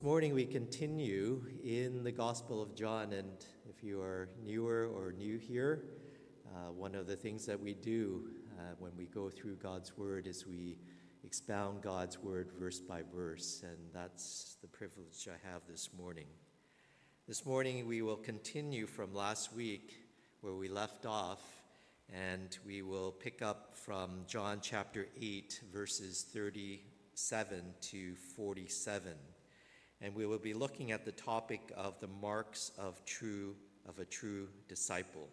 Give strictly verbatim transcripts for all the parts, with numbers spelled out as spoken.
This morning we continue in the Gospel of John, and if you are newer or new here, uh, one of the things that we do uh, when we go through God's Word is we expound God's Word verse by verse, and that's the privilege I have this morning. This morning we will continue from last week where we left off, and we will pick up from John chapter eight, verses thirty-seven to forty-seven. And we will be looking at the topic of the marks of true of a true disciple.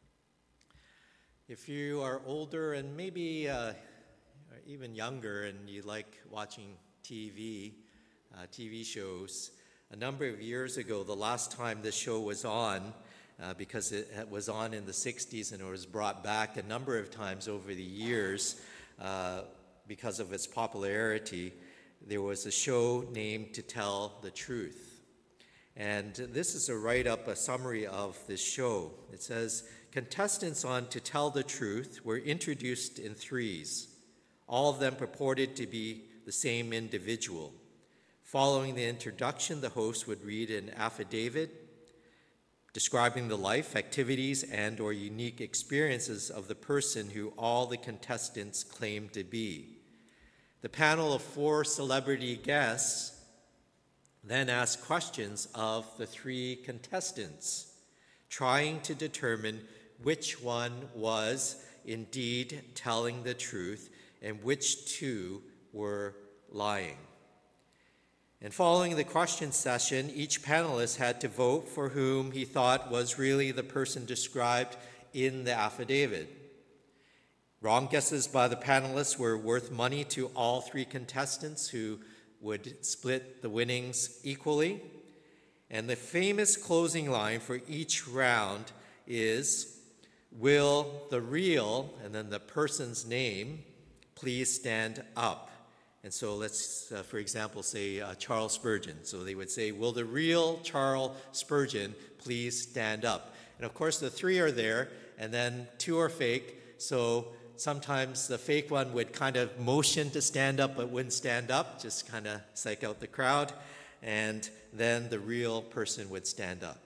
If you are older and maybe uh, even younger and you like watching T V, uh, T V shows, a number of years ago, the last time this show was on, uh, because it was on in the sixties and it was brought back a number of times over the years uh, because of its popularity, there was a show named To Tell the Truth. And this is a write-up, a summary of this show. It says, contestants on To Tell the Truth were introduced in threes. All of them purported to be the same individual. Following the introduction, the host would read an affidavit describing the life, activities, and or unique experiences of the person who all the contestants claimed to be. The panel of four celebrity guests then asked questions of the three contestants, trying to determine which one was indeed telling the truth and which two were lying. And following the question session, each panelist had to vote for whom he thought was really the person described in the affidavit. Wrong guesses by the panelists were worth money to all three contestants, who would split the winnings equally. And the famous closing line for each round is, will the real, and then the person's name, please stand up? And so let's, uh, for example, say uh, Charles Spurgeon. So they would say, will the real Charles Spurgeon please stand up? And of course the three are there, and then two are fake. So sometimes the fake one would kind of motion to stand up but wouldn't stand up, just kind of psych out the crowd, and then the real person would stand up.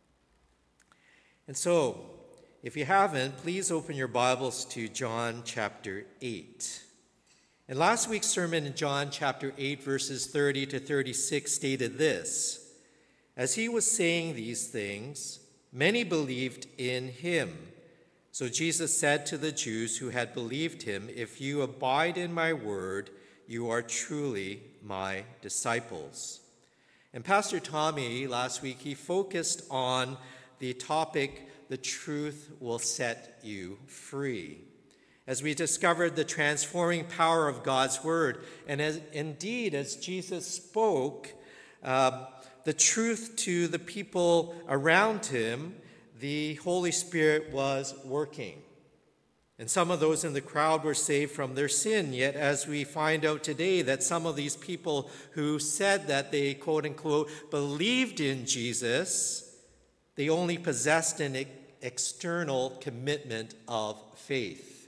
And so, if you haven't, please open your Bibles to John chapter eight. And last week's sermon in John chapter eight, verses thirty to thirty-six stated this: as he was saying these things, many believed in him. So Jesus said to the Jews who had believed him, if you abide in my word, you are truly my disciples. And Pastor Tommy, last week, he focused on the topic, the truth will set you free, as we discovered the transforming power of God's word. And as, indeed, as Jesus spoke uh, the truth to the people around him, the Holy Spirit was working. And some of those in the crowd were saved from their sin. Yet as we find out today that some of these people who said that they, quote unquote, believed in Jesus, they only possessed an external commitment of faith.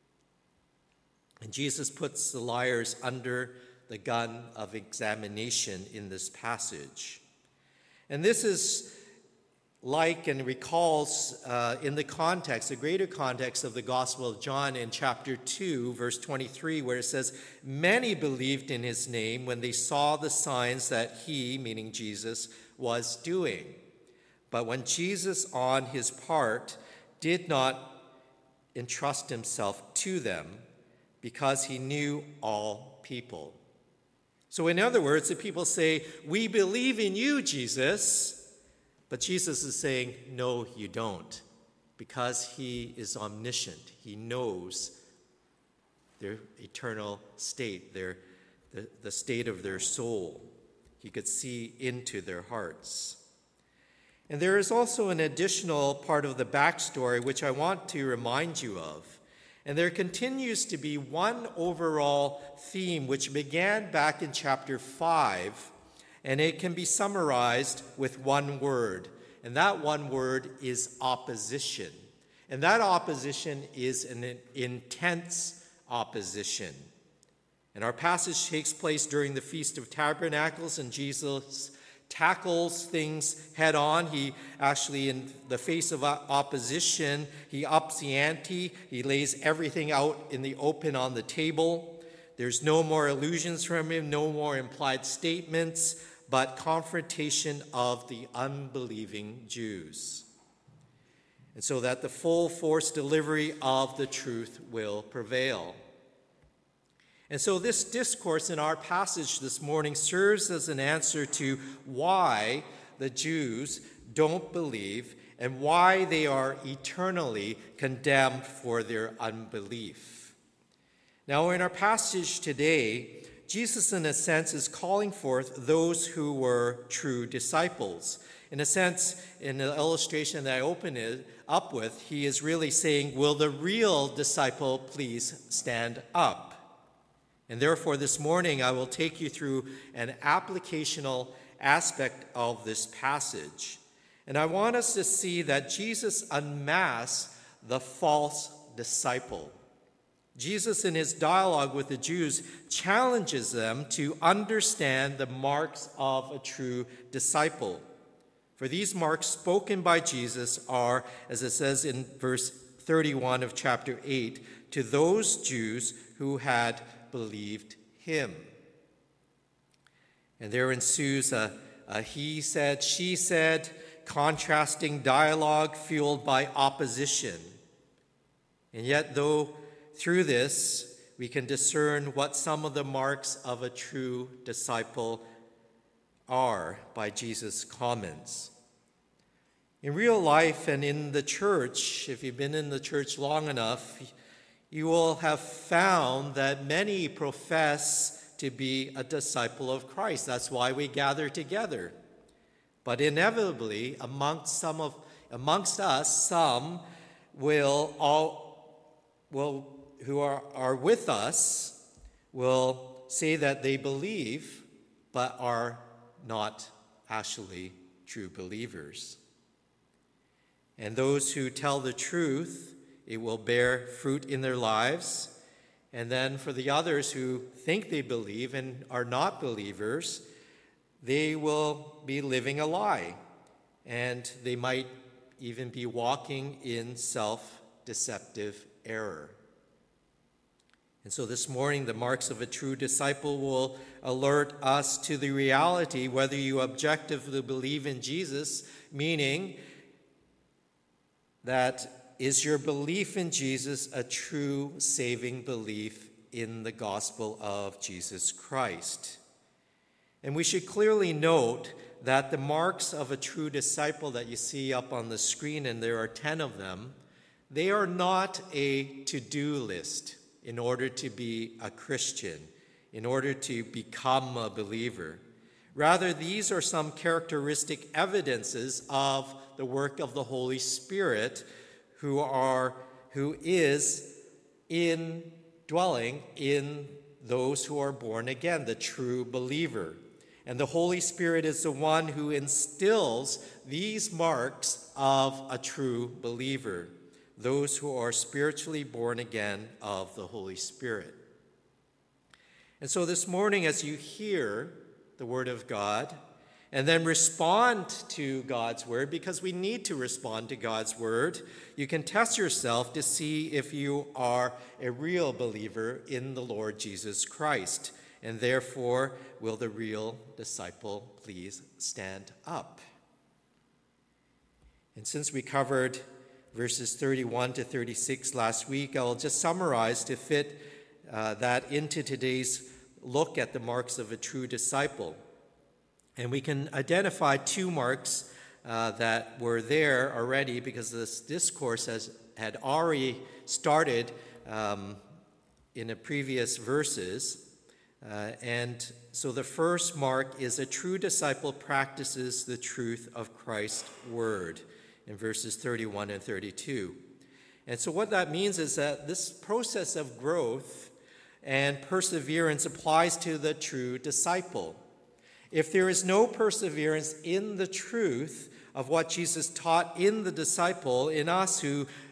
And Jesus puts the liars under the gun of examination in this passage. And this is like and recalls uh, in the context, the greater context of the Gospel of John in chapter two, verse twenty-three, where it says, many believed in his name when they saw the signs that he, meaning Jesus, was doing. But when Jesus, on his part, did not entrust himself to them, because he knew all people. So in other words, the people say, we believe in you, Jesus. But Jesus is saying, no, you don't, because he is omniscient. He knows their eternal state, their, the, the state of their soul. He could see into their hearts. And there is also an additional part of the backstory which I want to remind you of. And there continues to be one overall theme which began back in chapter five, and it can be summarized with one word, and that one word is opposition. And that opposition is an intense opposition. And our passage takes place during the Feast of Tabernacles, and Jesus tackles things head on. He actually, in the face of opposition, he ups the ante. He lays everything out in the open on the table. There's no more illusions from him, no more implied statements, but confrontation of the unbelieving Jews. And so that the full force delivery of the truth will prevail. And so this discourse in our passage this morning serves as an answer to why the Jews don't believe and why they are eternally condemned for their unbelief. Now, in our passage today, Jesus, in a sense, is calling forth those who were true disciples. In a sense, in the illustration that I open it up with, he is really saying, will the real disciple please stand up? And therefore, this morning, I will take you through an applicational aspect of this passage. And I want us to see that Jesus unmasks the false disciple. Jesus, in his dialogue with the Jews, challenges them to understand the marks of a true disciple. For these marks spoken by Jesus are, as it says in verse thirty-one of chapter eight, to those Jews who had believed him. And there ensues a, a he said, she said, contrasting dialogue fueled by opposition. And yet, though through this we can discern what some of the marks of a true disciple are by Jesus' comments. In real life and in the church, if you've been in the church long enough, you will have found that many profess to be a disciple of Christ. That's why we gather together. But inevitably, amongst some of amongst us, some will all will who are, are with us will say that they believe, but are not actually true believers. And those who tell the truth, it will bear fruit in their lives. And then for the others who think they believe and are not believers, they will be living a lie. And they might even be walking in self-deceptive error. And so this morning, the marks of a true disciple will alert us to the reality whether you objectively believe in Jesus, meaning that is your belief in Jesus a true saving belief in the gospel of Jesus Christ? And we should clearly note that the marks of a true disciple that you see up on the screen, and there are ten of them, they are not a to-do list in order to be a Christian, in order to become a believer. Rather, these are some characteristic evidences of the work of the Holy Spirit who are who is indwelling in those who are born again, the true believer. And the Holy Spirit is the one who instills these marks of a true believer, those who are spiritually born again of the Holy Spirit. And so this morning, as you hear the word of God, and then respond to God's word, because we need to respond to God's word, you can test yourself to see if you are a real believer in the Lord Jesus Christ. And therefore, will the real disciple please stand up? And since we covered verses thirty-one to thirty-six last week, I'll just summarize to fit uh, that into today's look at the marks of a true disciple. And we can identify two marks uh, that were there already, because this discourse has had already started um, in the previous verses. Uh, and so the first mark is a true disciple practices the truth of Christ's word in verses thirty-one and thirty-two. And so what that means is that this process of growth and perseverance applies to the true disciple. If there is no perseverance in the truth of what Jesus taught in the disciple, in us who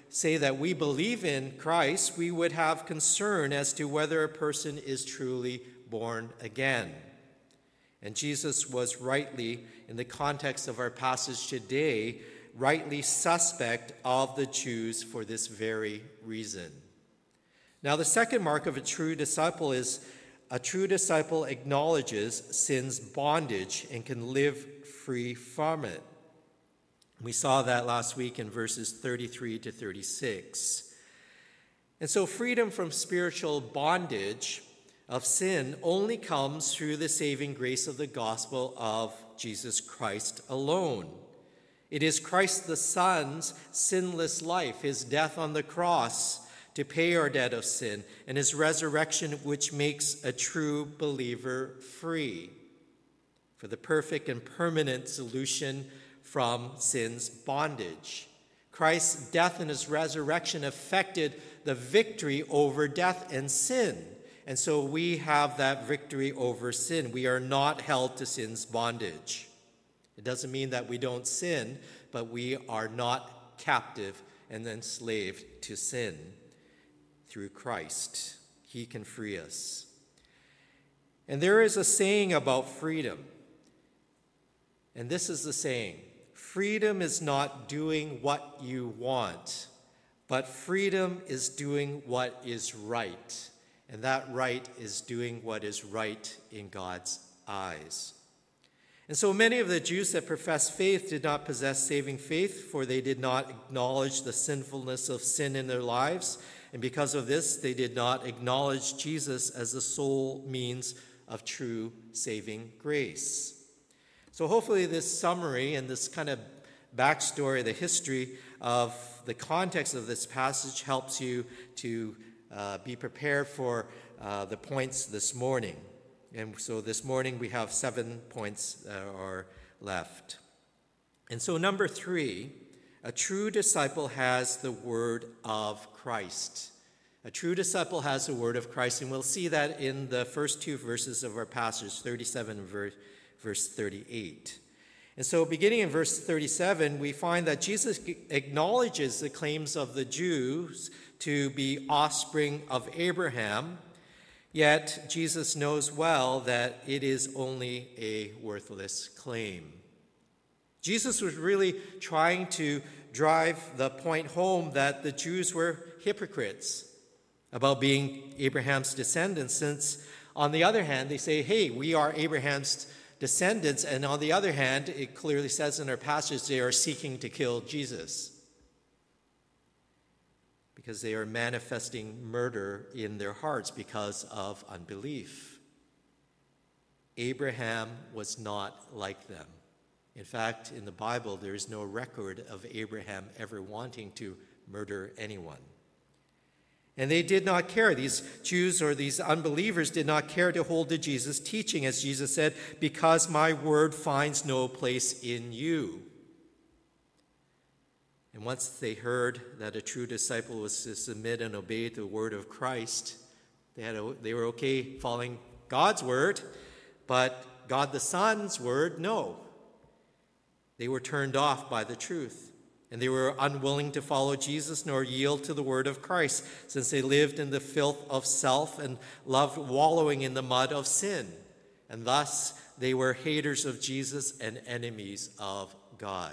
say that we believe in Christ, we would have concern as to whether a person is truly born again. And Jesus was rightly, in the context of our passage today, rightly suspect of the Jews for this very reason. Now, the second mark of a true disciple is a true disciple acknowledges sin's bondage and can live free from it. We saw that last week in verses thirty-three to thirty-six. And so freedom from spiritual bondage of sin only comes through the saving grace of the gospel of Jesus Christ alone. It is Christ the Son's sinless life, his death on the cross to pay our debt of sin, and his resurrection which makes a true believer free for the perfect and permanent solution from sin's bondage. Christ's death and his resurrection effected the victory over death and sin. And so we have that victory over sin. We are not held to sin's bondage. It doesn't mean that we don't sin, but we are not captive and enslaved to sin through Christ. He can free us. And there is a saying about freedom. And this is the saying: freedom is not doing what you want, but freedom is doing what is right. And that right is doing what is right in God's eyes. And so many of the Jews that profess faith did not possess saving faith, for they did not acknowledge the sinfulness of sin in their lives. And because of this, they did not acknowledge Jesus as the sole means of true saving grace. So hopefully this summary and this kind of backstory, the history of the context of this passage helps you to uh, be prepared for uh, the points this morning. And so this morning we have seven points that are left. And so number three, a true disciple has the word of Christ. A true disciple has the word of Christ, and we'll see that in the first two verses of our passage, thirty-seven and verse, verse thirty-eight. And so beginning in verse thirty-seven, we find that Jesus acknowledges the claims of the Jews to be offspring of Abraham, yet Jesus knows well that it is only a worthless claim. Jesus was really trying to drive the point home that the Jews were hypocrites about being Abraham's descendants, since on the other hand, they say, hey, we are Abraham's descendants, and on the other hand, it clearly says in our passage they are seeking to kill Jesus because they are manifesting murder in their hearts because of unbelief. Abraham was not like them. In fact, in the Bible, there is no record of Abraham ever wanting to murder anyone. And they did not care. These Jews or these unbelievers did not care to hold to Jesus' teaching, as Jesus said, because my word finds no place in you. And once they heard that a true disciple was to submit and obey the word of Christ, they, had a, they were okay following God's word, but God the Son's word, no. They were turned off by the truth. And they were unwilling to follow Jesus nor yield to the word of Christ, since they lived in the filth of self and loved wallowing in the mud of sin. And thus they were haters of Jesus and enemies of God.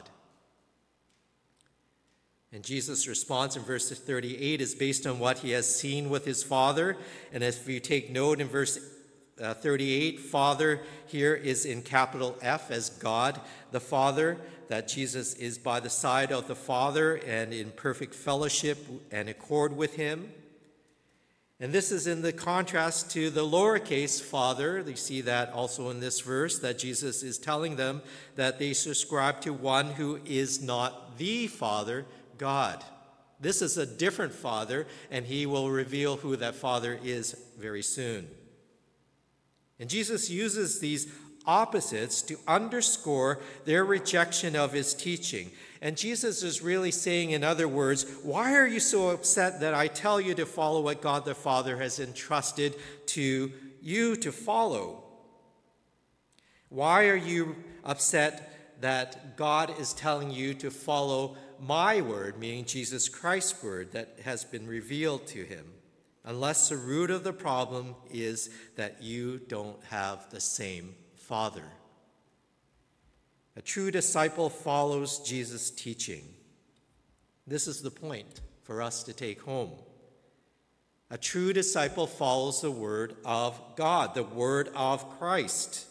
And Jesus' response in verse thirty-eight is based on what he has seen with his Father. And if you take note in verse uh, thirty-eight, Father here is in capital F as God the Father, that Jesus is by the side of the Father and in perfect fellowship and accord with him. And this is in the contrast to the lowercase Father. You see that also in this verse, that Jesus is telling them that they subscribe to one who is not the Father, God. This is a different Father, and he will reveal who that Father is very soon. And Jesus uses these opposites to underscore their rejection of his teaching. And Jesus is really saying, in other words, why are you so upset that I tell you to follow what God the Father has entrusted to you to follow? Why are you upset that God is telling you to follow my word, meaning Jesus Christ's word that has been revealed to him, unless the root of the problem is that you don't have the same Father. A true disciple follows Jesus' teaching. This is the point for us to take home. A true disciple follows the word of God, the word of Christ,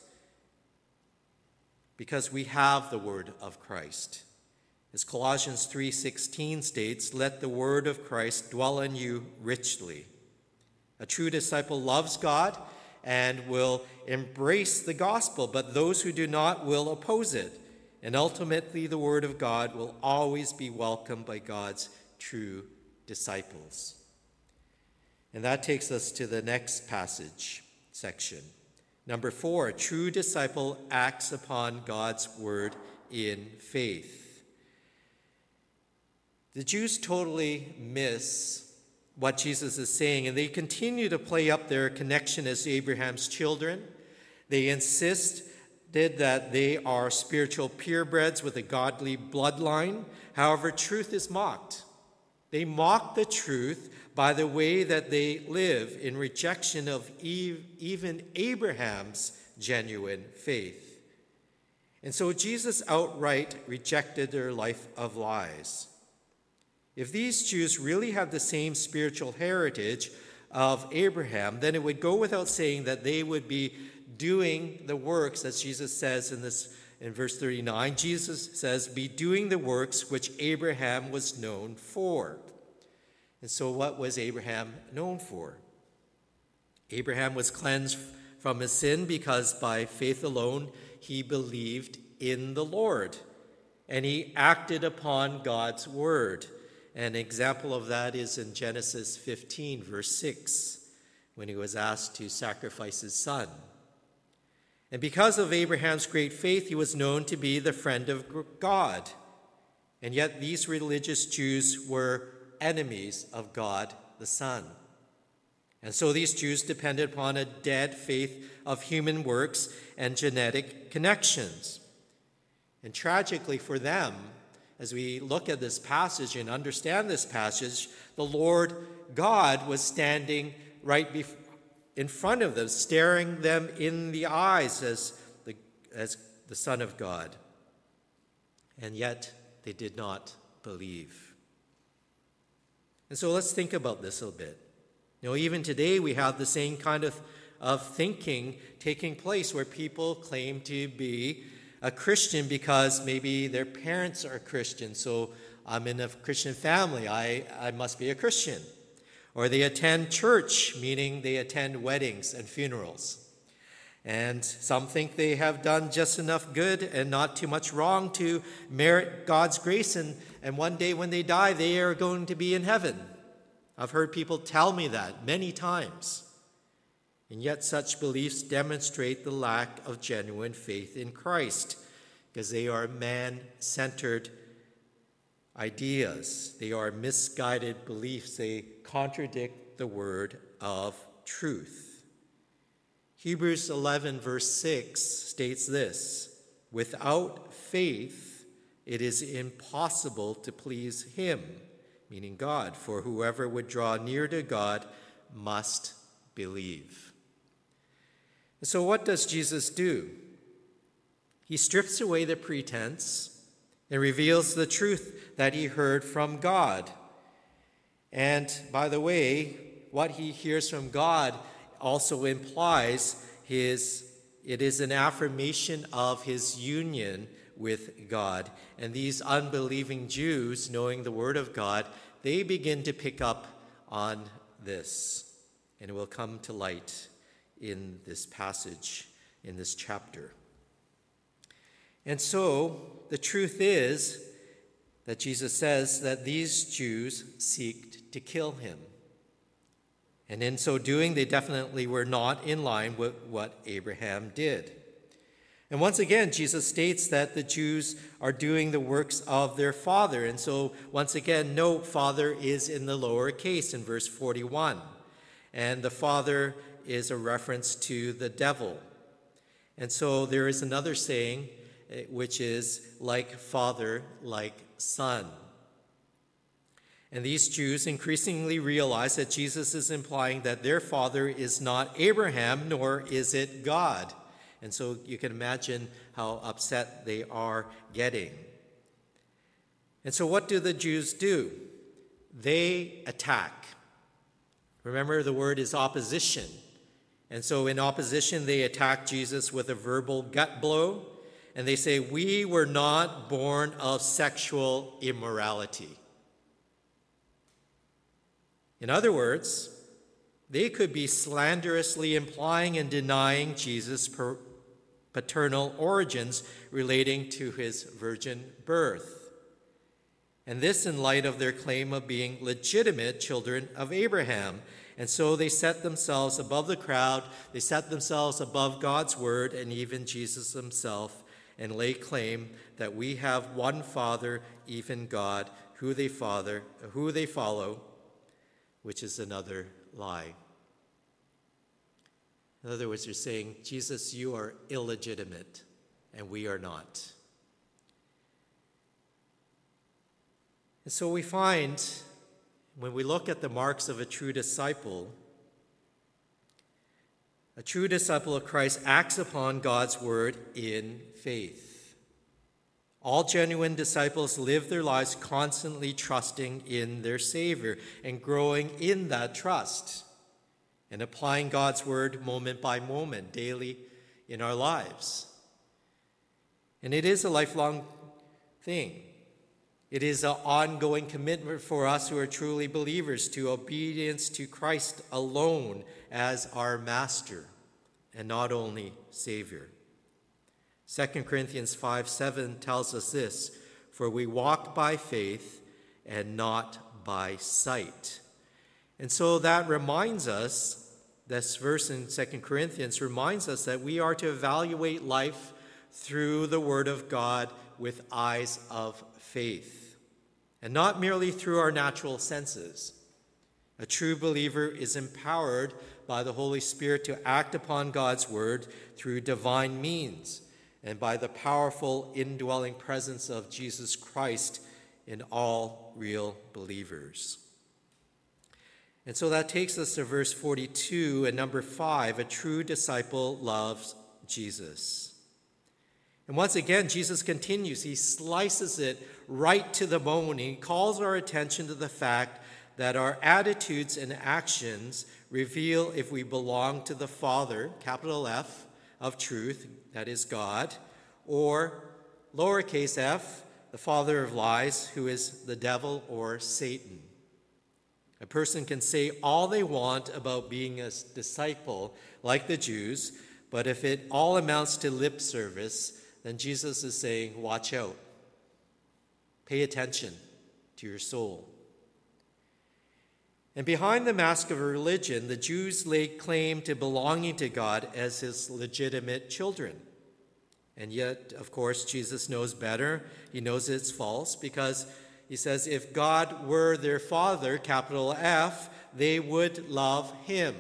because we have the word of Christ. As Colossians three sixteen states, let the word of Christ dwell in you richly. A true disciple loves God and will embrace the gospel, but those who do not will oppose it. And ultimately, the word of God will always be welcomed by God's true disciples. And that takes us to the next passage section. Number four, a true disciple acts upon God's word in faith. The Jews totally miss what Jesus is saying, and they continue to play up their connection as Abraham's children. They insisted that they are spiritual purebreds with a godly bloodline. However, truth is mocked. They mock the truth by the way that they live in rejection of even Abraham's genuine faith. And so Jesus outright rejected their life of lies. If these Jews really have the same spiritual heritage of Abraham, then it would go without saying that they would be doing the works, as Jesus says in this in verse thirty-nine. Jesus says, be doing the works which Abraham was known for. And so what was Abraham known for? Abraham was cleansed from his sin because by faith alone he believed in the Lord, and he acted upon God's word. An example of that is in Genesis fifteen, verse six, when he was asked to sacrifice his son. And because of Abraham's great faith, he was known to be the friend of God. And yet these religious Jews were enemies of God the Son. And so these Jews depended upon a dead faith of human works and genetic connections. And tragically for them, as we look at this passage and understand this passage, the Lord God was standing right before, in front of them, staring them in the eyes as the, as the Son of God. And yet they did not believe. And so let's think about this a little bit. You know, even today we have the same kind of, of thinking taking place where people claim to be a Christian because maybe their parents are Christian. So I'm in a Christian family, I, I must be a Christian. Or they attend church, meaning they attend weddings and funerals. And some think they have done just enough good and not too much wrong to merit God's grace. And, and one day when they die, they are going to be in heaven. I've heard people tell me that many times. And yet such beliefs demonstrate the lack of genuine faith in Christ, because they are man-centered ideas. They are misguided beliefs. They contradict the word of truth. Hebrews eleven, verse six states this: without faith, it is impossible to please him, meaning God, for whoever would draw near to God must believe. So what does Jesus do? He strips away the pretense and reveals the truth that he heard from God. And by the way, what he hears from God also implies his, it is an affirmation of his union with God. And these unbelieving Jews, knowing the word of God, they begin to pick up on this. And it will come to light in this passage, in this chapter. And so the truth is that Jesus says that these Jews seeked to kill him. And in so doing, they definitely were not in line with what Abraham did. And once again, Jesus states that the Jews are doing the works of their father. And so once again, note, father is in the lower case in verse forty-one. And the father is a reference to the devil. And so there is another saying, which is like father, like son. And these Jews increasingly realize that Jesus is implying that their father is not Abraham, nor is it God. And so you can imagine how upset they are getting. And so what do the Jews do? They attack. Remember, the word is opposition. And so in opposition, they attack Jesus with a verbal gut blow. And they say, "We were not born of sexual immorality." In other words, they could be slanderously implying and denying Jesus' paternal origins relating to his virgin birth. And this in light of their claim of being legitimate children of Abraham. And so they set themselves above the crowd, they set themselves above God's word and even Jesus himself, and lay claim that we have one Father, even God, who they father, who they follow, which is another lie. In other words, they're saying, Jesus, you are illegitimate, and we are not. And so we find, when we look at the marks of a true disciple, a true disciple of Christ acts upon God's word in faith. All genuine disciples live their lives constantly trusting in their Savior and growing in that trust and applying God's word moment by moment, daily in our lives. And it is a lifelong thing. It is an ongoing commitment for us who are truly believers to obedience to Christ alone as our master and not only Savior. Second Corinthians five seven tells us this, "For we walk by faith and not by sight." And so that reminds us, this verse in Second Corinthians reminds us that we are to evaluate life through the Word of God with eyes of faith, and not merely through our natural senses. A true believer is empowered by the Holy Spirit to act upon God's Word through divine means, and by the powerful indwelling presence of Jesus Christ in all real believers. And so that takes us to verse forty-two and number five, a true disciple loves Jesus. And once again, Jesus continues. He slices it right to the bone. He calls our attention to the fact that our attitudes and actions reveal if we belong to the Father, capital F, of truth, that is God, or lowercase f, the father of lies, who is the devil or Satan. A person can say all they want about being a disciple, like the Jews, but if it all amounts to lip service, then Jesus is saying, watch out. Pay attention to your soul. And behind the mask of religion, the Jews laid claim to belonging to God as his legitimate children. And yet, of course, Jesus knows better. He knows it's false because he says, if God were their father, capital F, they would love him.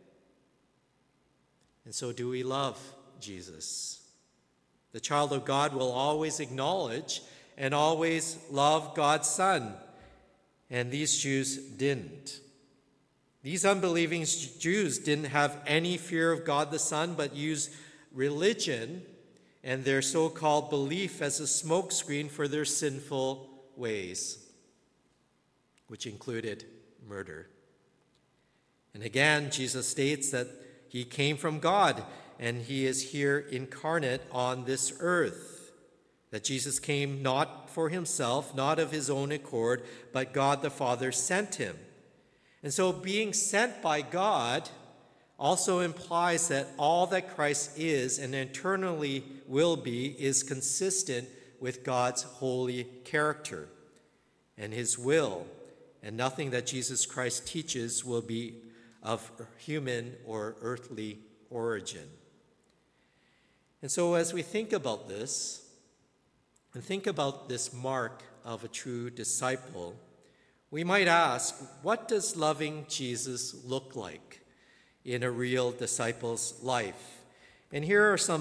And so do we love Jesus? The child of God will always acknowledge and always love God's Son. And these Jews didn't. These unbelieving Jews didn't have any fear of God the Son, but used religion and their so-called belief as a smokescreen for their sinful ways, which included murder. And again, Jesus states that he came from God and he is here incarnate on this earth. That Jesus came not for himself, not of his own accord, but God the Father sent him. And so being sent by God also implies that all that Christ is and eternally will be is consistent with God's holy character and his will, and nothing that Jesus Christ teaches will be of human or earthly origin. And so as we think about this, and think about this mark of a true disciple, we might ask, what does loving Jesus look like in a real disciple's life? And here are some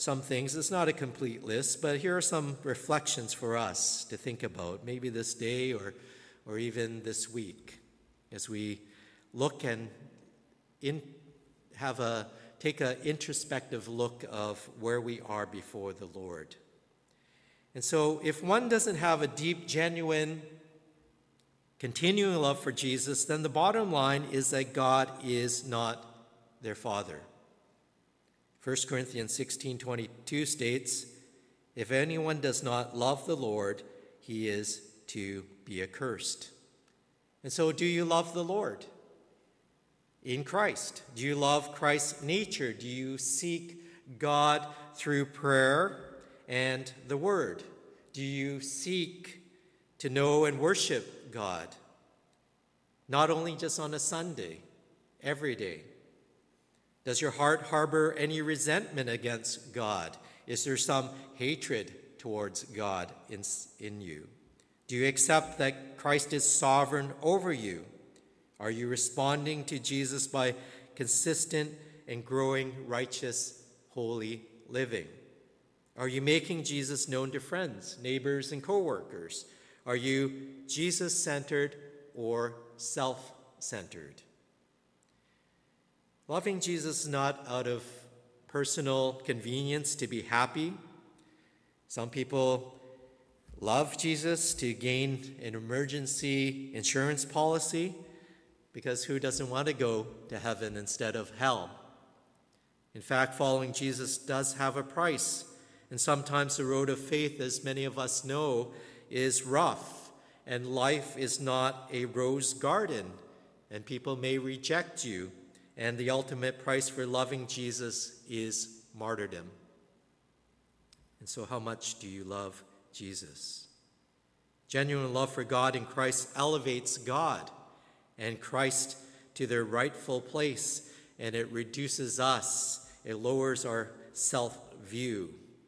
some things. It's not a complete list, but here are some reflections for us to think about, maybe this day or, or even this week, as we look and in, have a take an introspective look of where we are before the Lord. And so if one doesn't have a deep, genuine, continuing love for Jesus, then the bottom line is that God is not their Father. First Corinthians sixteen twenty-two states, "If anyone does not love the Lord, he is to be accursed." And so do you love the Lord in Christ? Do you love Christ's nature? Do you seek God through prayer and the Word? Do you seek to know and worship God? Not only just on a Sunday, every day. Does your heart harbor any resentment against God? Is there some hatred towards God in, in you? Do you accept that Christ is sovereign over you? Are you responding to Jesus by consistent and growing righteous, holy living? Are you making Jesus known to friends, neighbors, and co-workers? Are you Jesus-centered or self-centered? Loving Jesus is not out of personal convenience to be happy. Some people love Jesus to gain an emergency insurance policy, because who doesn't want to go to heaven instead of hell? In fact, following Jesus does have a price. And sometimes the road of faith, as many of us know, is rough. And life is not a rose garden. And people may reject you. And the ultimate price for loving Jesus is martyrdom. And so how much do you love Jesus? Genuine love for God in Christ elevates God and Christ to their rightful place, and it reduces us. It lowers our self-view.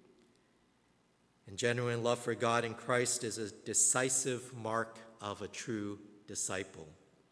And genuine love for God in Christ is a decisive mark of a true disciple.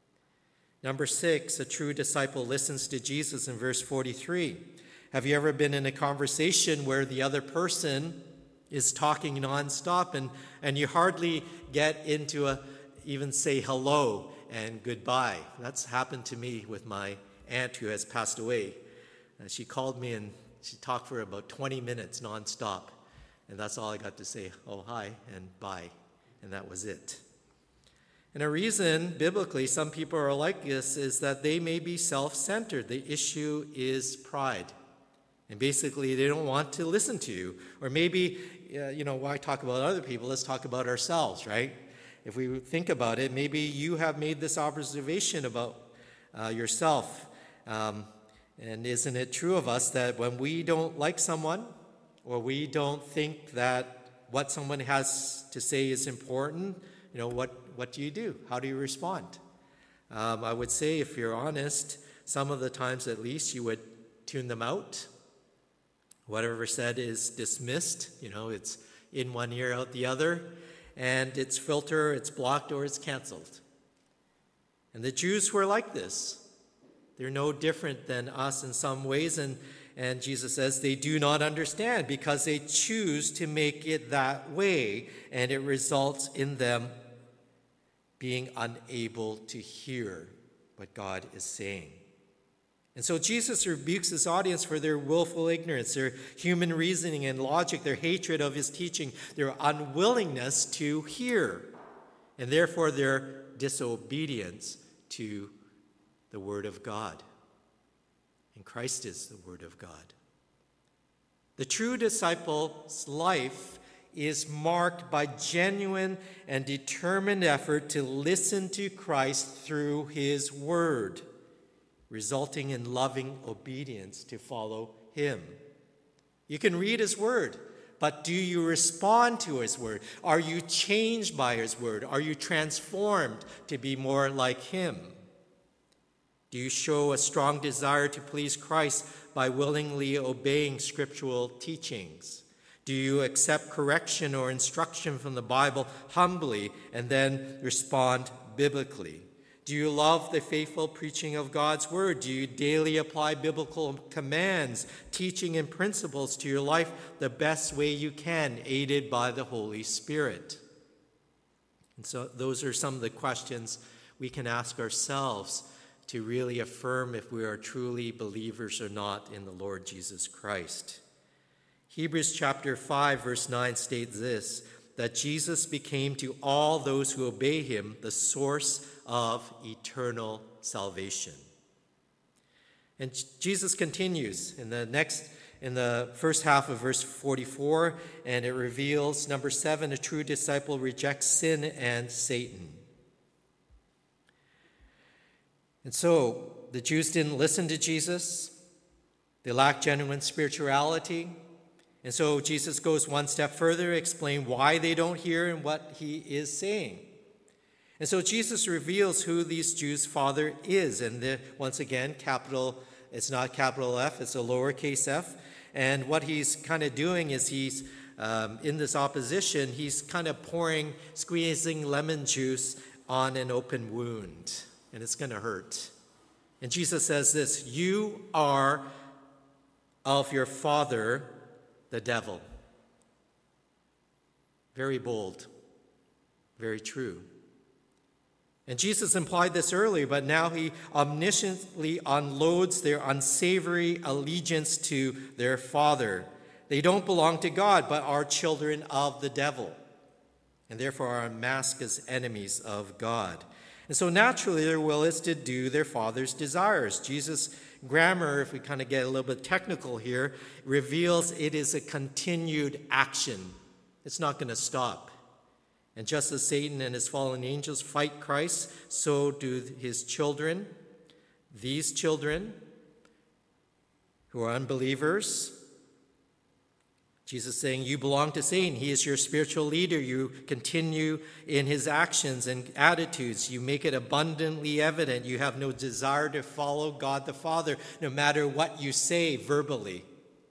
Number six, a true disciple listens to Jesus in verse forty-three. Have you ever been in a conversation where the other person is talking nonstop and, and you hardly get into a, even say hello and goodbye? That's happened to me with my aunt who has passed away. Uh, she called me and she talked for about twenty minutes nonstop. And that's all I got to say, oh, hi, and bye. And that was it. And a reason, biblically, some people are like this is that they may be self-centered. The issue is pride. And basically, they don't want to listen to you. Or maybe, uh, you know, why talk about other people? Let's talk about ourselves, right? If we think about it, maybe you have made this observation about uh, yourself. Um, and isn't it true of us that when we don't like someone, or we don't think that what someone has to say is important, you know, what, what do you do? How do you respond? Um, I would say, if you're honest, some of the times at least you would tune them out. Whatever said is dismissed. You know, it's in one ear, out the other. And it's filtered, it's blocked, or it's canceled. And the Jews were like this. They're no different than us in some ways. And, and Jesus says they do not understand because they choose to make it that way. And it results in them being unable to hear what God is saying. And so Jesus rebukes his audience for their willful ignorance, their human reasoning and logic, their hatred of his teaching, their unwillingness to hear, and therefore their disobedience to the Word of God. And Christ is the Word of God. The true disciple's life is marked by genuine and determined effort to listen to Christ through his Word, resulting in loving obedience to follow him. You can read his word, but do you respond to his word? Are you changed by his word? Are you transformed to be more like him? Do you show a strong desire to please Christ by willingly obeying scriptural teachings? Do you accept correction or instruction from the Bible humbly and then respond biblically? Do you love the faithful preaching of God's word? Do you daily apply biblical commands, teaching, and principles to your life the best way you can, aided by the Holy Spirit? And so those are some of the questions we can ask ourselves to really affirm if we are truly believers or not in the Lord Jesus Christ. Hebrews chapter five, verse nine states this, that Jesus became to all those who obey him the source of eternal salvation. And Jesus continues in the next, in the first half of verse forty-four, and it reveals, number seven, a true disciple rejects sin and Satan. And so the Jews didn't listen to Jesus. They lacked genuine spirituality. And so Jesus goes one step further to explain why they don't hear and what he is saying. And so Jesus reveals who these Jews' father is. And the, once again, capital, it's not capital F, it's a lowercase f. And what he's kind of doing is he's, um, in this opposition, he's kind of pouring, squeezing lemon juice on an open wound. And it's going to hurt. And Jesus says this, you are of your father, the devil. Very bold, very true. And Jesus implied this earlier, but now he omnisciently unloads their unsavory allegiance to their father. They don't belong to God, but are children of the devil, and therefore are unmasked as enemies of God. And so naturally their will is to do their father's desires. Jesus' grammar, if we kind of get a little bit technical here, reveals it is a continued action. It's not going to stop. And just as Satan and his fallen angels fight Christ, so do his children. These children who are unbelievers, Jesus saying, you belong to Satan. He is your spiritual leader. You continue in his actions and attitudes. You make it abundantly evident. You have no desire to follow God the Father, no matter what you say verbally.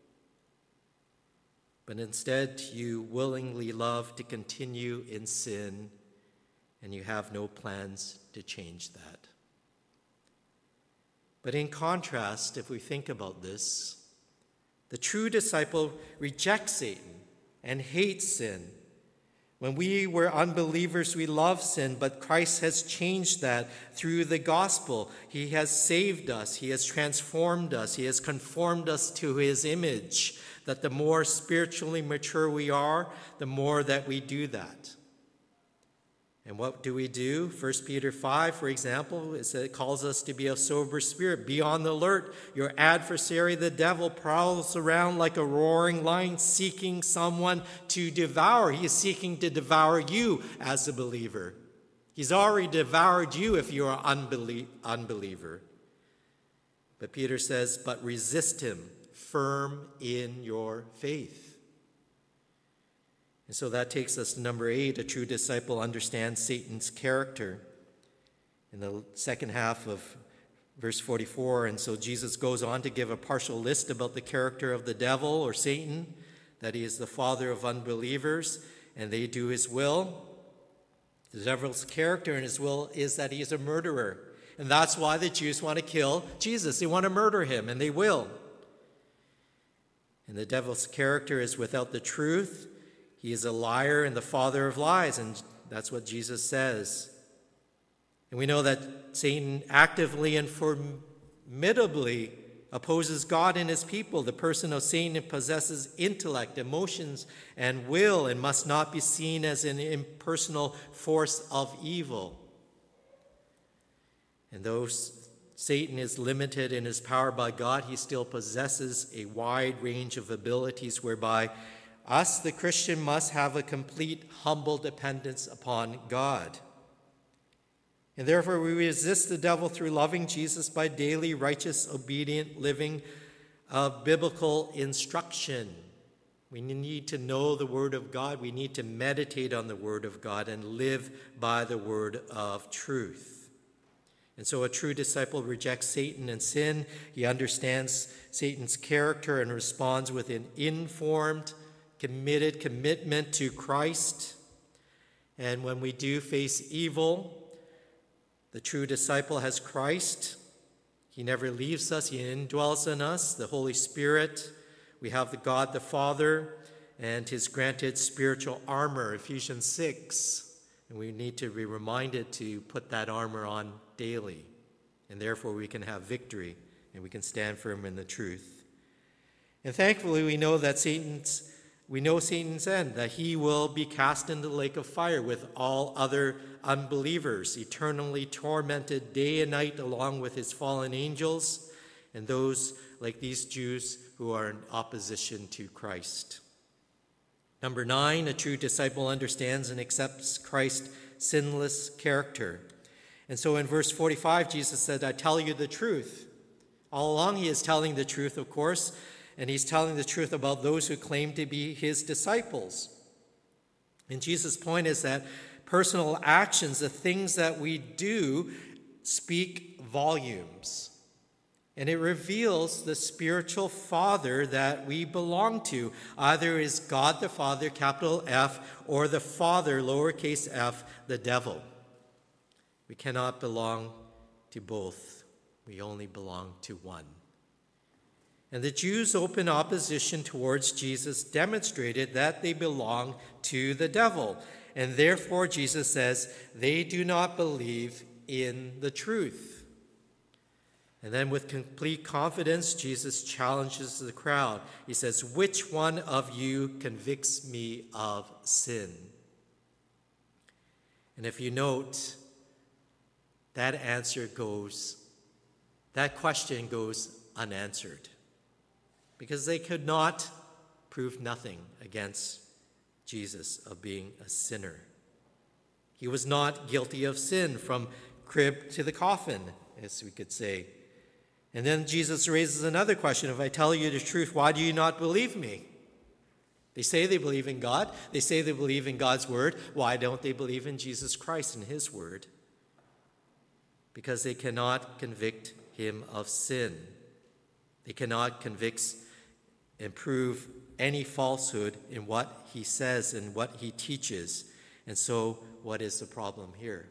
But instead, you willingly love to continue in sin, and you have no plans to change that. But in contrast, if we think about this, the true disciple rejects Satan and hates sin. When we were unbelievers, we loved sin, but Christ has changed that through the gospel. He has saved us. He has transformed us. He has conformed us to his image. That the more spiritually mature we are, the more that we do that. And what do we do? First Peter five, for example, is that it calls us to be of sober spirit. Be on the alert. Your adversary, the devil, prowls around like a roaring lion, seeking someone to devour. He is seeking to devour you as a believer. He's already devoured you if you're an unbelie- unbeliever. But Peter says, but resist him, firm in your faith. And so that takes us to number eight. A true disciple understands Satan's character. In the second half of verse forty-four, and so Jesus goes on to give a partial list about the character of the devil or Satan, that he is the father of unbelievers, and they do his will. The devil's character and his will is that he is a murderer. And that's why the Jews want to kill Jesus. They want to murder him, and they will. And the devil's character is without the truth. He is a liar and the father of lies, and that's what Jesus says. And we know that Satan actively and formidably opposes God and his people. The person of Satan possesses intellect, emotions, and will, and must not be seen as an impersonal force of evil. And though Satan is limited in his power by God, he still possesses a wide range of abilities whereby us, the Christian, must have a complete humble dependence upon God. And therefore we resist the devil through loving Jesus by daily righteous, obedient living of biblical instruction. We need to know the Word of God. We need to meditate on the Word of God and live by the word of truth. And so a true disciple rejects Satan and sin. He understands Satan's character and responds with an informed, committed commitment to Christ. And when we do face evil, The true disciple has Christ. He never leaves us. He indwells in us, the Holy Spirit. We have the God the Father and his granted spiritual armor, Ephesians six. And we need to be reminded to put that armor on daily. And therefore we can have victory and we can stand firm in the truth. And thankfully we know that Satan's we know Satan's end, that he will be cast into the lake of fire with all other unbelievers, eternally tormented day and night along with his fallen angels and those like these Jews who are in opposition to Christ. Number nine, a true disciple understands and accepts Christ's sinless character. And so in verse forty-five, Jesus said, I tell you the truth. All along he is telling the truth, of course, and he's telling the truth about those who claim to be his disciples. And Jesus' point is that personal actions, the things that we do, speak volumes. And it reveals the spiritual father that we belong to. Either is God the Father, capital F, or the Father, lowercase f, the devil. We cannot belong to both. We only belong to one. And the Jews' open opposition towards Jesus demonstrated that they belong to the devil. And therefore, Jesus says, they do not believe in the truth. And then with complete confidence, Jesus challenges the crowd. He says, which one of you convicts me of sin? And if you note, that answer goes, that question goes unanswered. Because they could not prove nothing against Jesus of being a sinner. He was not guilty of sin from crib to the coffin, as we could say. And then Jesus raises another question. If I tell you the truth, why do you not believe me? They say they believe in God. They say they believe in God's word. Why don't they believe in Jesus Christ and his word? Because they cannot convict him of sin. They cannot convict and prove any falsehood in what he says and what he teaches. And so, what is the problem here?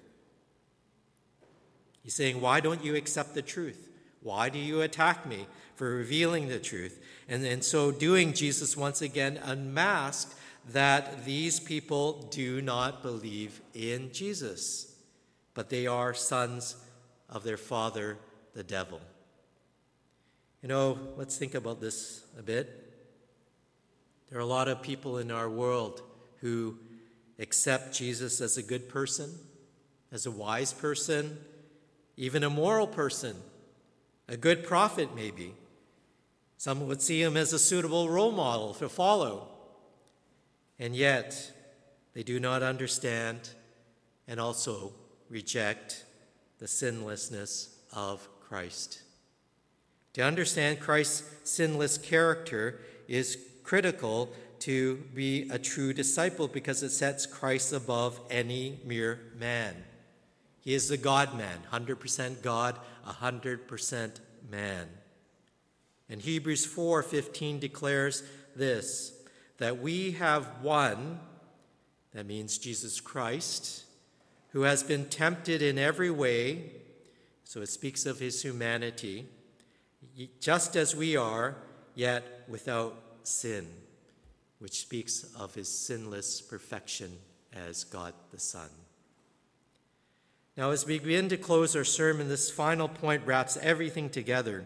He's saying, why don't you accept the truth? Why do you attack me for revealing the truth? And in so doing, Jesus once again unmasked that these people do not believe in Jesus, but they are sons of their father, the devil. You know, let's think about this a bit. There are a lot of people in our world who accept Jesus as a good person, as a wise person, even a moral person, a good prophet maybe. Some would see him as a suitable role model to follow. And yet, they do not understand and also reject the sinlessness of Christ. To understand Christ's sinless character is critical to be a true disciple because it sets Christ above any mere man. He is the God-man, one hundred percent God, one hundred percent man. And Hebrews four fifteen declares this, that we have one, that means Jesus Christ, who has been tempted in every way, so it speaks of his humanity, just as we are, yet without sin, which speaks of his sinless perfection as God the Son. Now, as we begin to close our sermon, this final point wraps everything together.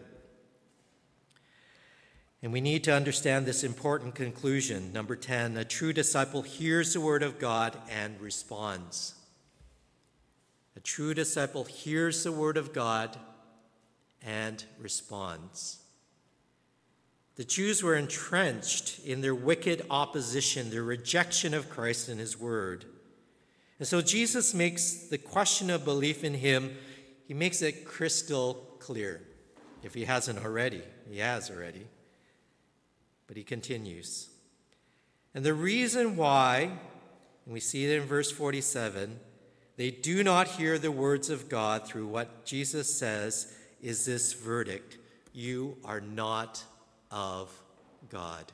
And we need to understand this important conclusion. Number ten, a true disciple hears the word of God and responds. A true disciple hears the word of God and responds. The Jews were entrenched in their wicked opposition, their rejection of Christ and his word. And so Jesus makes the question of belief in him, he makes it crystal clear. If he hasn't already, he has already. But he continues. And the reason why, and we see it in verse forty-seven, they do not hear the words of God through what Jesus says is this verdict: you are not of God.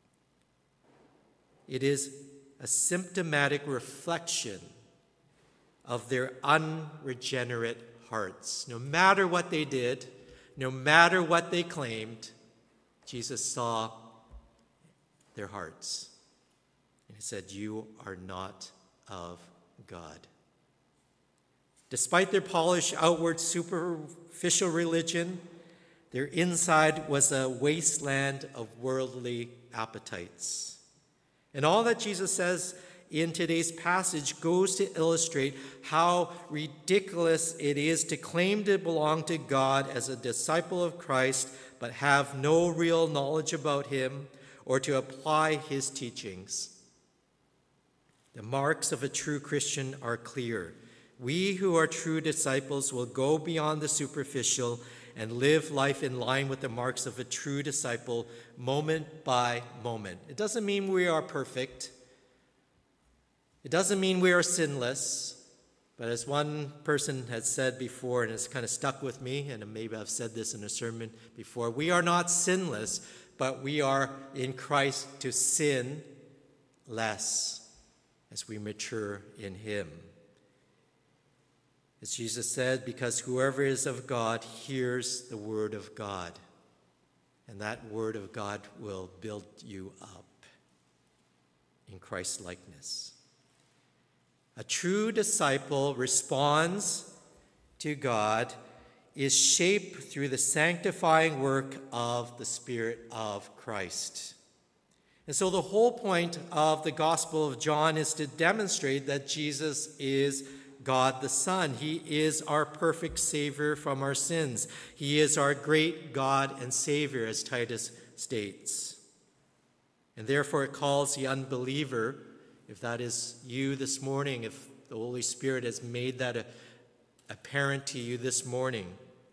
It is a symptomatic reflection of their unregenerate hearts. No matter what they did, no matter what they claimed, Jesus saw their hearts. And he said, "You are not of God." Despite their polished outward superficial religion, their inside was a wasteland of worldly appetites. And all that Jesus says in today's passage goes to illustrate how ridiculous it is to claim to belong to God as a disciple of Christ, but have no real knowledge about him or to apply his teachings. The marks of a true Christian are clear. We who are true disciples will go beyond the superficial and live life in line with the marks of a true disciple moment by moment. It doesn't mean we are perfect. It doesn't mean we are sinless. But as one person has said before, and it's kind of stuck with me, and maybe I've said this in a sermon before, we are not sinless, but we are in Christ to sin less as we mature in him. As Jesus said, because whoever is of God hears the word of God, and that word of God will build you up in Christ's likeness. A true disciple responds to God, is shaped through the sanctifying work of the Spirit of Christ. And so the whole point of the Gospel of John is to demonstrate that Jesus is God the Son. He is our perfect Savior from our sins. He is our great God and Savior, as Titus states. And therefore it calls the unbeliever, if that is you this morning, if the Holy Spirit has made that a, apparent to you this morning,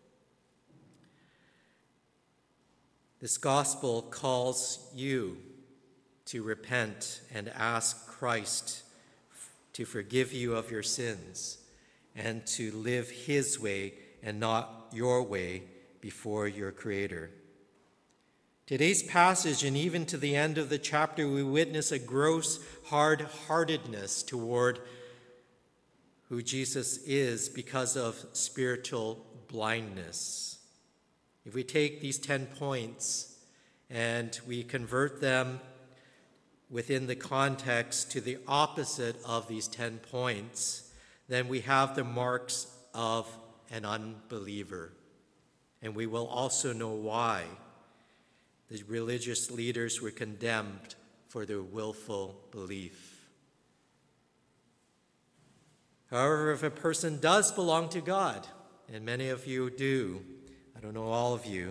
this gospel calls you to repent and ask Christ to forgive you of your sins and to live his way and not your way before your Creator. Today's passage, and even to the end of the chapter, we witness a gross hard-heartedness toward who Jesus is because of spiritual blindness. If we take these ten points and we convert them within the context to the opposite of these ten points, then we have the marks of an unbeliever. And we will also know why the religious leaders were condemned for their willful belief. However, if a person does belong to God, and many of you do, I don't know all of you,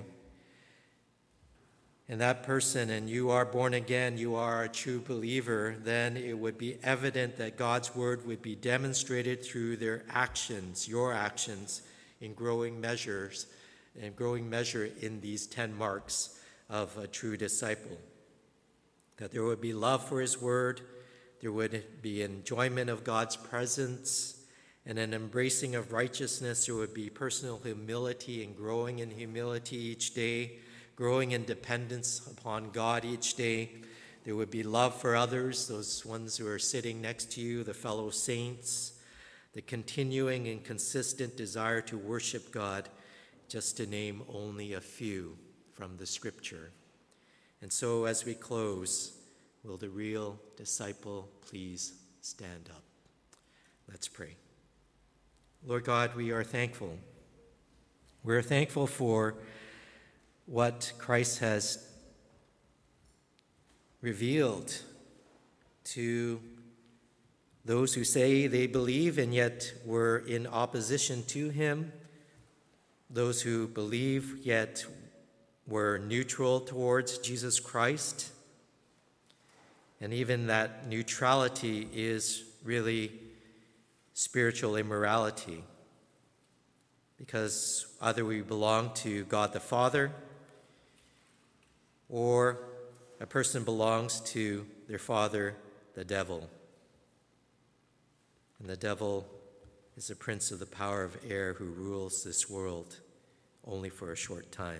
and that person, and you are born again, you are a true believer, then it would be evident that God's word would be demonstrated through their actions, your actions, in growing measures, and growing measure in these ten marks of a true disciple. That there would be love for his word, there would be enjoyment of God's presence, and an embracing of righteousness. There would be personal humility and growing in humility each day, growing in dependence upon God each day. There would be love for others, those ones who are sitting next to you, the fellow saints, the continuing and consistent desire to worship God, just to name only a few from the scripture. And so as we close, will the real disciple please stand up? Let's pray. Lord God, we are thankful. We're thankful for what Christ has revealed to those who say they believe and yet were in opposition to him, those who believe yet were neutral towards Jesus Christ. And even that neutrality is really spiritual immorality, because either we belong to God the Father, or a person belongs to their father, the devil. And the devil is the prince of the power of air who rules this world only for a short time.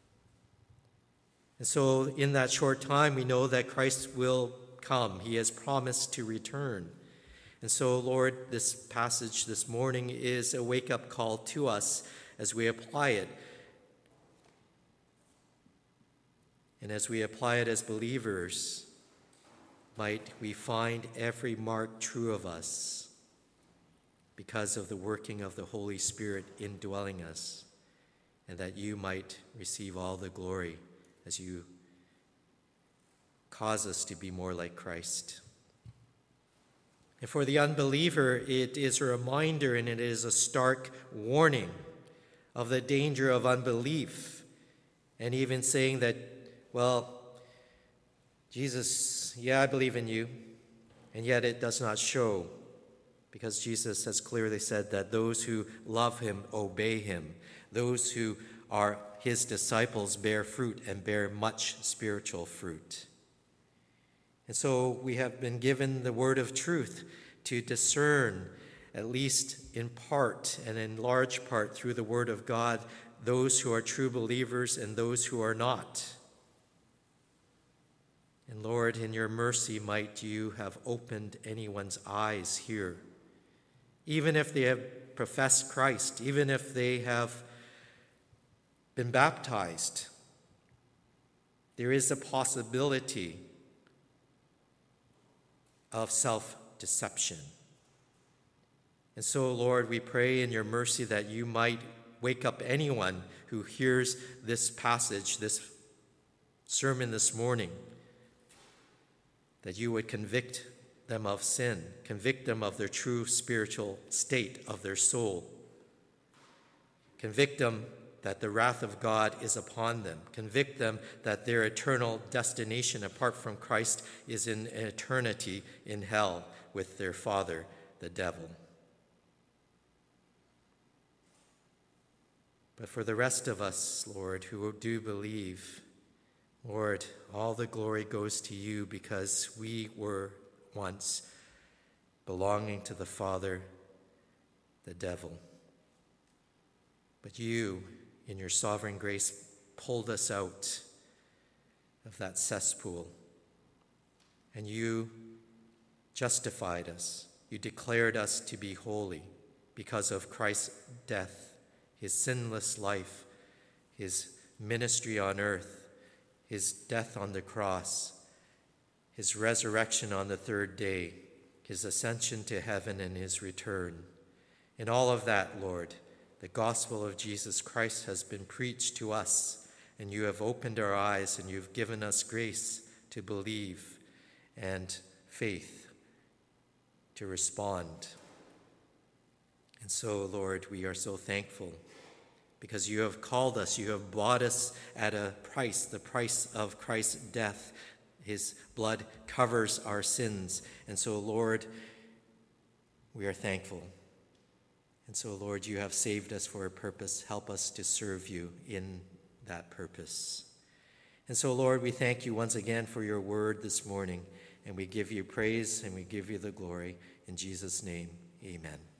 And so in that short time, we know that Christ will come. He has promised to return. And so, Lord, this passage this morning is a wake-up call to us as we apply it. And as we apply it as believers, might we find every mark true of us because of the working of the Holy Spirit indwelling us, and that you might receive all the glory as you cause us to be more like Christ. And for the unbeliever, it is a reminder and it is a stark warning of the danger of unbelief, and even saying that, well, Jesus, yeah, I believe in you, and yet it does not show, because Jesus has clearly said that those who love him obey him. Those who are his disciples bear fruit and bear much spiritual fruit. And so we have been given the word of truth to discern, at least in part and in large part through the word of God, those who are true believers and those who are not. And Lord, in your mercy, might you have opened anyone's eyes here, even if they have professed Christ, even if they have been baptized. There is a possibility of self-deception. And so, Lord, we pray in your mercy that you might wake up anyone who hears this passage, this sermon this morning, that you would convict them of sin, convict them of their true spiritual state of their soul, convict them that the wrath of God is upon them, convict them that their eternal destination apart from Christ is in eternity in hell with their father, the devil. But for the rest of us, Lord, who do believe, Lord, all the glory goes to you, because we were once belonging to the father, the devil. But you, in your sovereign grace, pulled us out of that cesspool, and you justified us. You declared us to be holy because of Christ's death, his sinless life, his ministry on earth, his death on the cross, his resurrection on the third day, his ascension to heaven, and his return. In all of that, Lord, the gospel of Jesus Christ has been preached to us, and you have opened our eyes, and you've given us grace to believe and faith to respond. And so, Lord, we are so thankful, because you have called us, you have bought us at a price, the price of Christ's death. His blood covers our sins. And so, Lord, we are thankful. And so, Lord, you have saved us for a purpose. Help us to serve you in that purpose. And so, Lord, we thank you once again for your word this morning, and we give you praise and we give you the glory. In Jesus' name, amen.